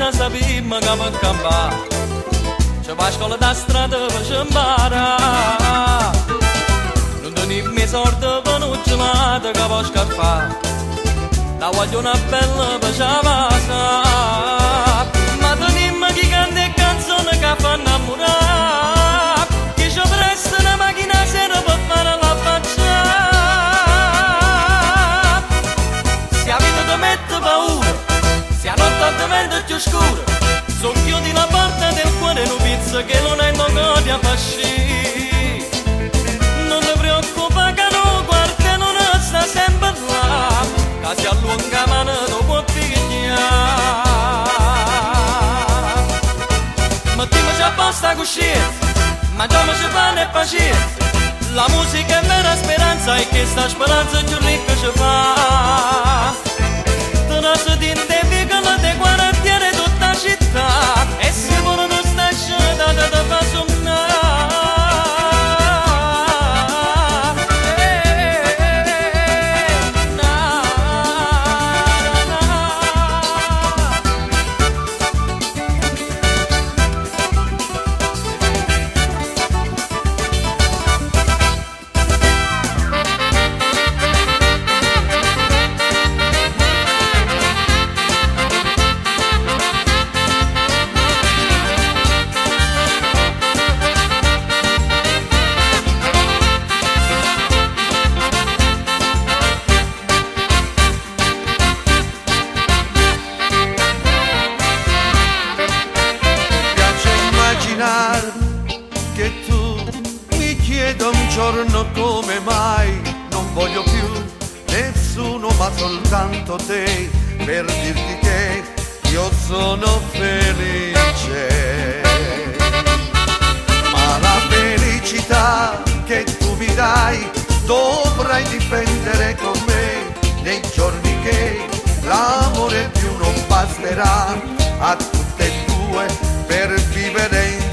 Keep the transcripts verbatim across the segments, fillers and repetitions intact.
già sappiamo che per campare ci va a scuola da strada per ci imparare. Non teniamo i soldi per un gelato che può scappare, la voglio una bella per ci passare. Ma teniamo chi canta e canzoni che fa innamorare, chi ci presta una macchina sera per fare la faccia. Se avete da mettere paura, se la notte diventa più scura, socchiudi la porta del cuore in un pizzo che non è modo di affasci. Non ti preoccupa che non guarda, non sta sempre là, che si allunga mano non può pigliare. Mettiamoci apposta coscienza, mangiamoci pane e pazienza, la musica è vera speranza e che sta speranza più ricca ci fa. Tu non si tinte piccolo di quartiere tutta la città, e se pure non stai scelta ti fa sommare. Che tu mi chieda un giorno come mai non voglio più nessuno ma soltanto te, per dirti che io sono felice. Ma la felicità che tu mi dai dovrai difendere con me nei giorni che l'amore più non basterà a tutte e due per vivere insieme.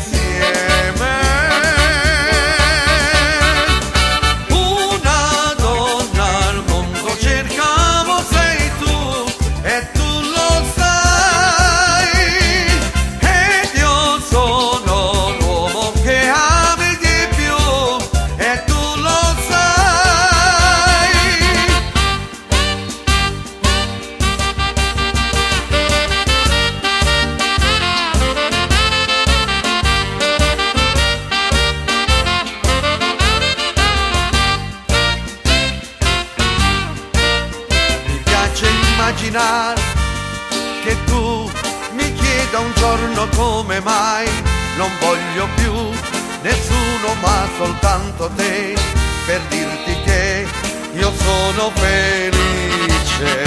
Una donna al mondo cercavo, sei tu e tu lo sai, ed io sono l'uomo che ami di più e tu lo sai. Immaginare che tu mi chieda un giorno come mai non voglio più nessuno ma soltanto te, per dirti che io sono felice.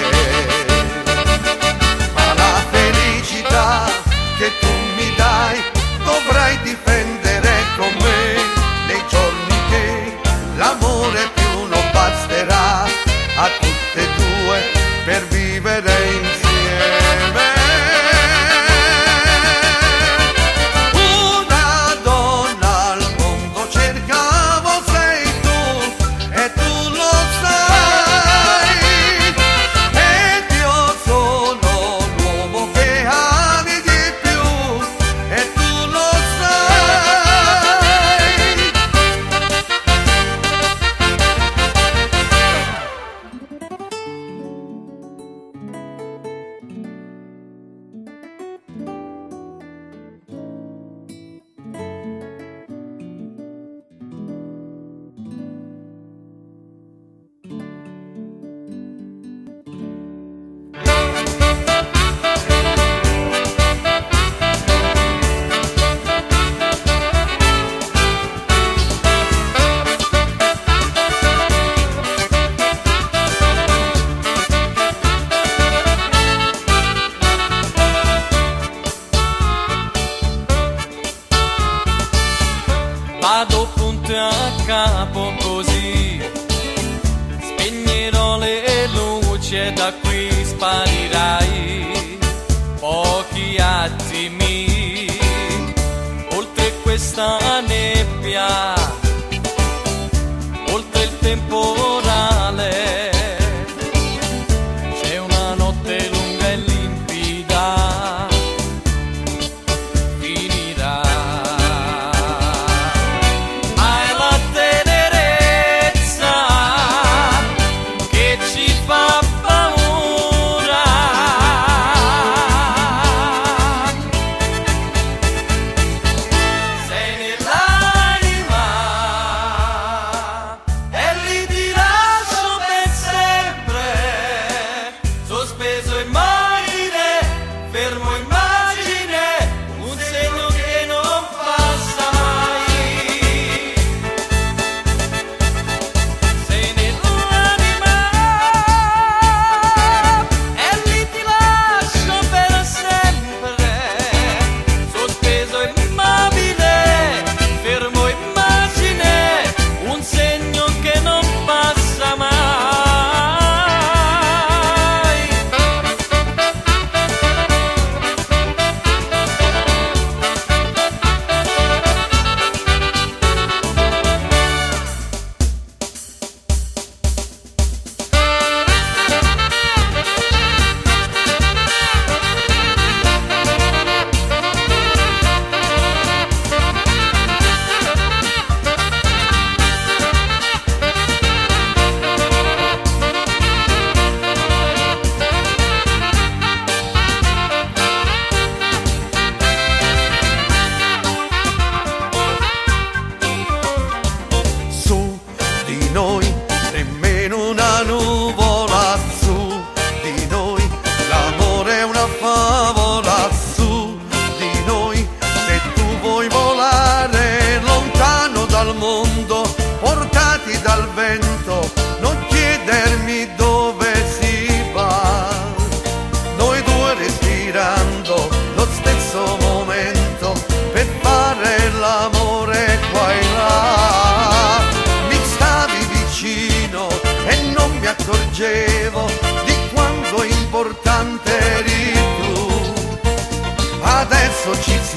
Ma la felicità che tu mi dai dovrai difendere con me nei giorni che l'amore più non basterà a tutte e due per vivere insieme. Una donna al mondo cercavo, sei tu e tu lo sai, ed io sono l'uomo che ami di più e tu lo sai. Vado punto a capo così, spegnerò le luci e da qui sparirai. Pochi attimi, oltre questa nebbia, oltre il temporale, c'è una notte lunga e limpida.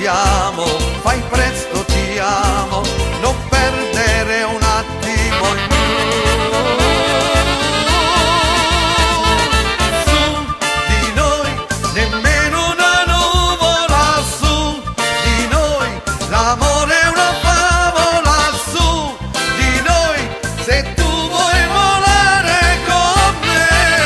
siamo, fai presto ti amo, non perdere un attimo in più. Su di noi nemmeno una nuvola, su di noi l'amore è una favola, su di noi se tu vuoi volare con me.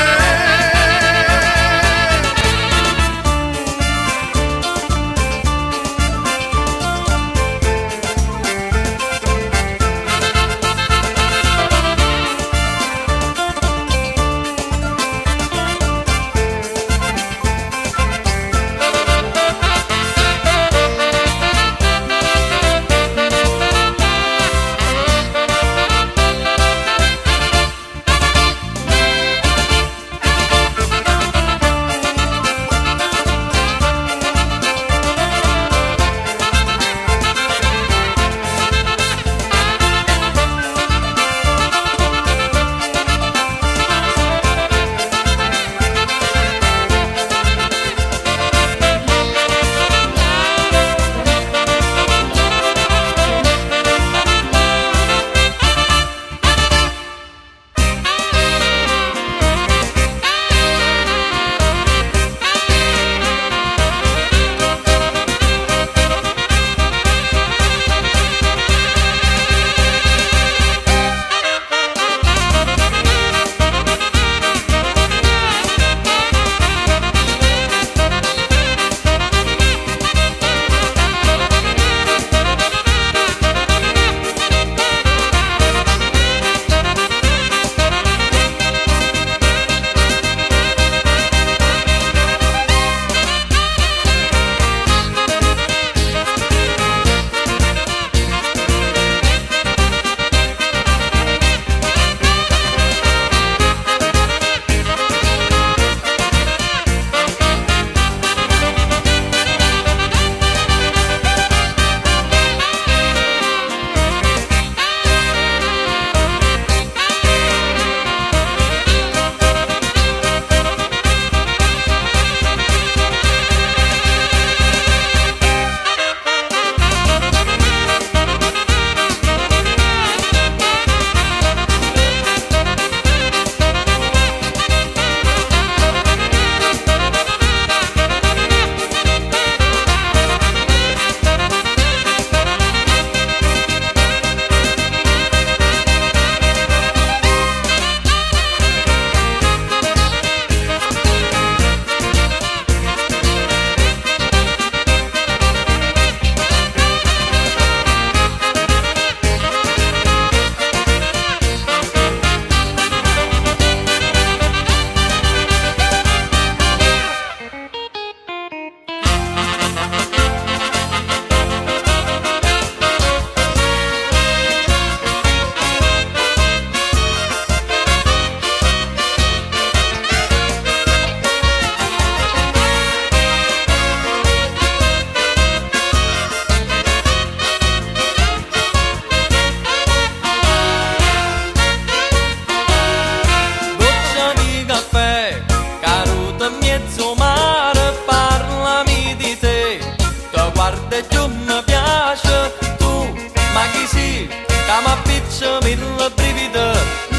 mille brivido,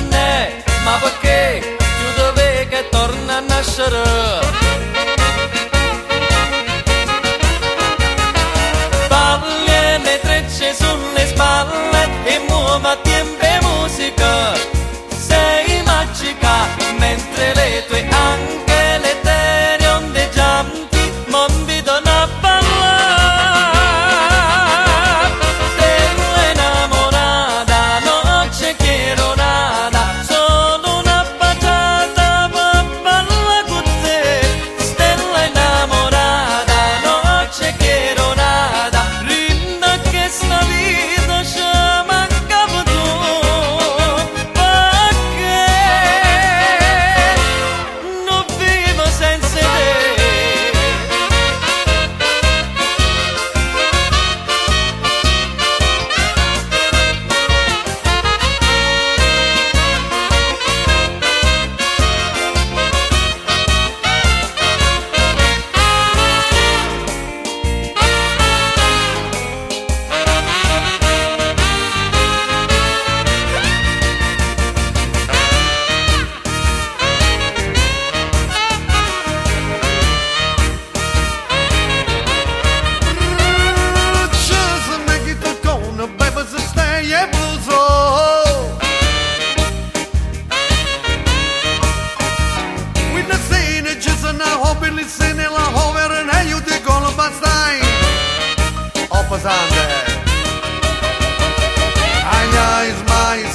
ne, ma perché tu dove che torna a nascere? Palle le trecce sulle spalle e muova tempo e musica, sei magica mentre le tue anche le tere ondeggianti m'invitano a ballare. Esta vida chama cabo do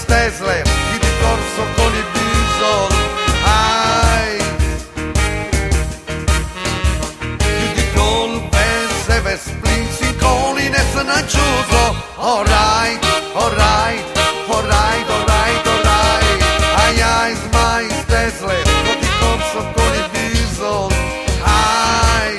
Miles Tesla di ricorso con i Beatles. Ai, you di colpe se ve splinzi colines na chiuso. Alright, alright, alright, alright, alright. Ai, ai, Miles Tesla di ricorso con i Beatles. Ai,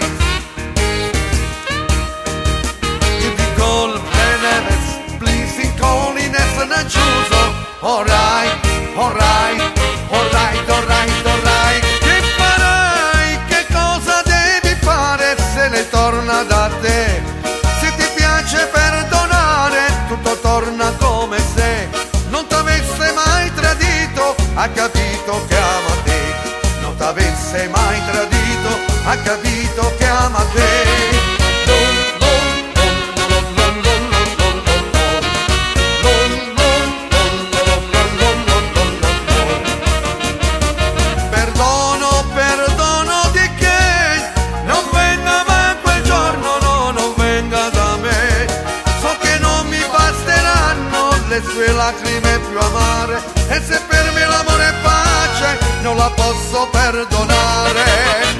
you di colpe se splinzi colines na chiuso. Alright, alright, alright, alright, alright. Che farai? Che cosa devi fare se lei torna da te? Se ti piace perdonare, tutto torna come se non t'avesse mai tradito, ha capito che ama te. Non t'avesse mai tradito, ha capito che ama te. Le sue lacrime più amare, e se per me l'amore è pace non la posso perdonare.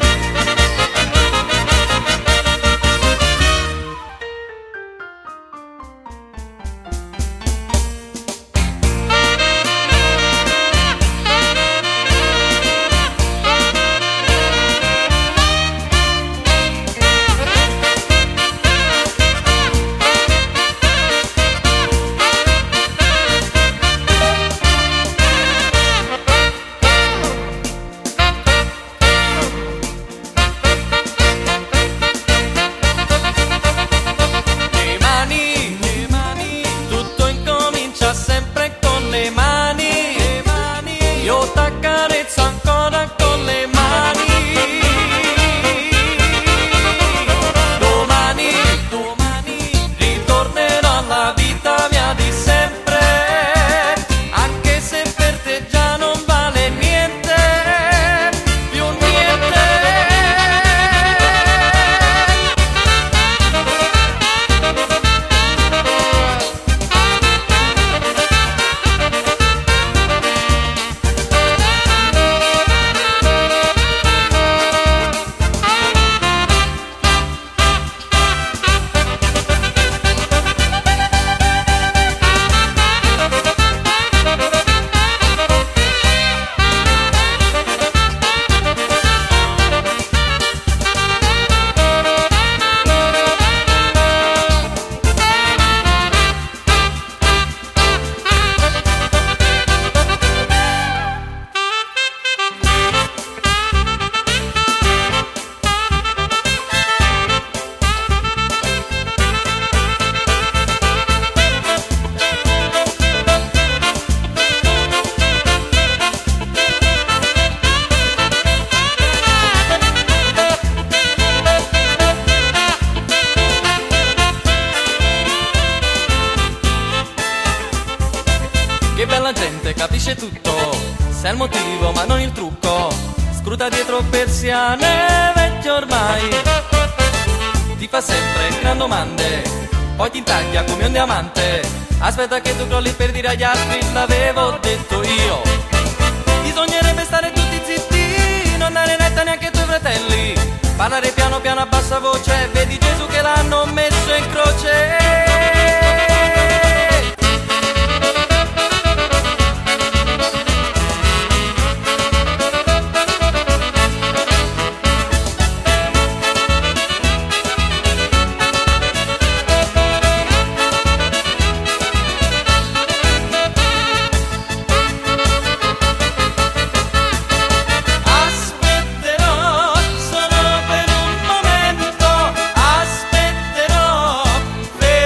Che bella gente, capisce tutto, sa il motivo ma non il trucco, scruta dietro persiane, vecchio ormai. Ti fa sempre gran domande, poi ti intaglia come un diamante. Aspetta che tu crolli per dire agli altri, l'avevo detto io. Bisognerebbe stare tutti zitti, non dare retta neanche ai tuoi fratelli. Parlare piano piano a bassa voce, vedi Gesù che l'hanno messo in croce. Aspetterò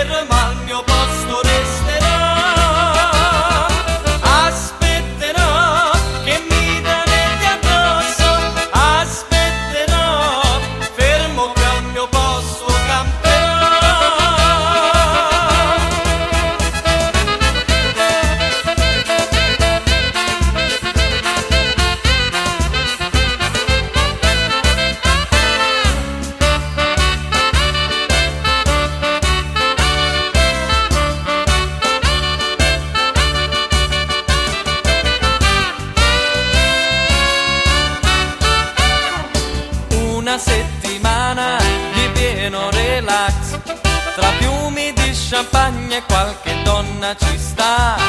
campagna e qualche donna ci sta.